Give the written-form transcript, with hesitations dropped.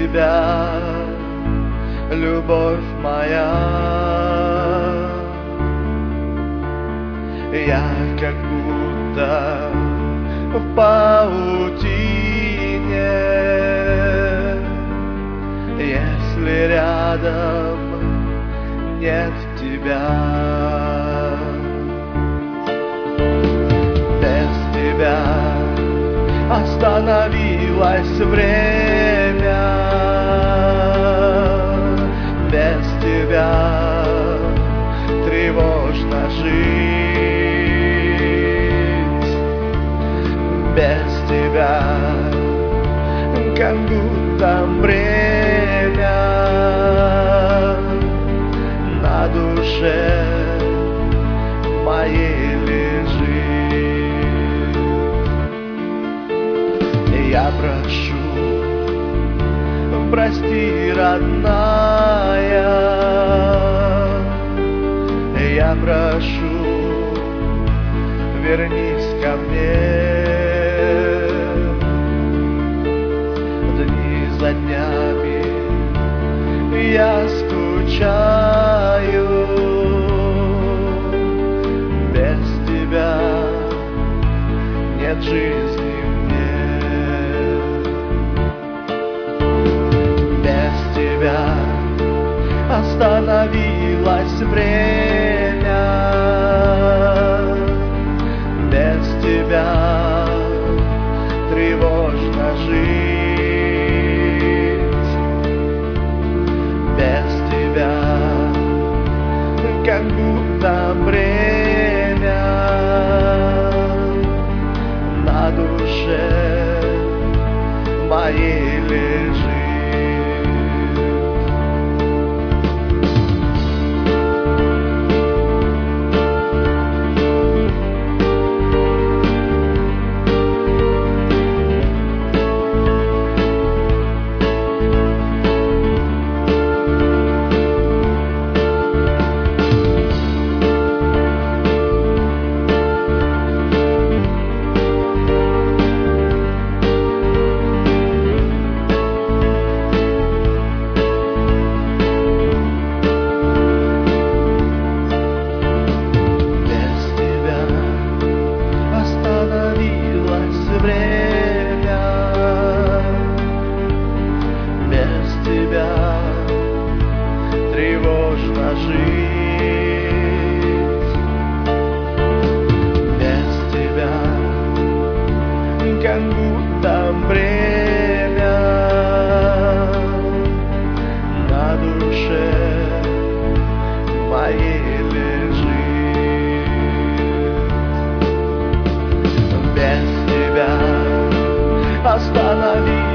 тебя, любовь моя. Я как будто в паутине, если рядом нет тебя. Без тебя остановилось время, без тебя тревожно жить, без тебя как будто бремя на душе моей лежит. Я прошу, прости, родная, я прошу, вернись ко мне. Дни за днями я скучаю, без тебя нет жизни мне. Без тебя остановилось время, без тебя тревожно жить, без тебя как будто бремя на душе моей лежит. Время, без тебя тревожно жить, без тебя как будто бремя на душе моей лежит. Без тебя останови